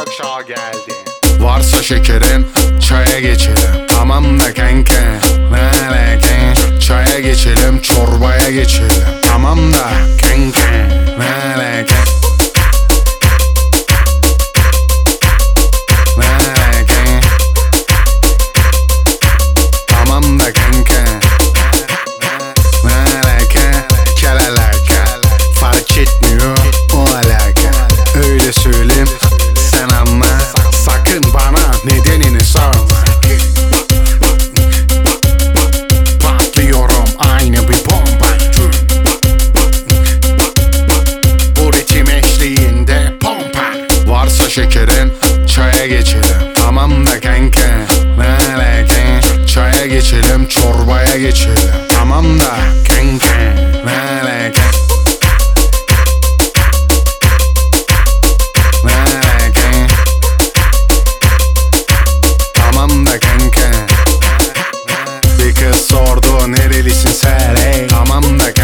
aşağı geldi. Varsa şekerin çaya geçelim. Tamam da kanka ne alaka? Çaya geçelim, çorbaya geçelim. Tamam da kanka ne alaka? Ne alaka? Tamam da kanka ne alaka? Kel alaka, fark etmiyor o alaka. Öyle söyleyeyim sen anla, sakın bana nedenini sorma. Patlıyorum aynı bir bomba. Bu ritim eşliğinde pompa. Varsa şekerin çaya geçelim. Tamam da kanka ne alaka? Çaya geçelim, çorbaya geçelim. Tamam da kanka ne alaka? Ne alaka? Tamam da kanka. Bir kız sordu nerelisin sen? Hey. Tamam da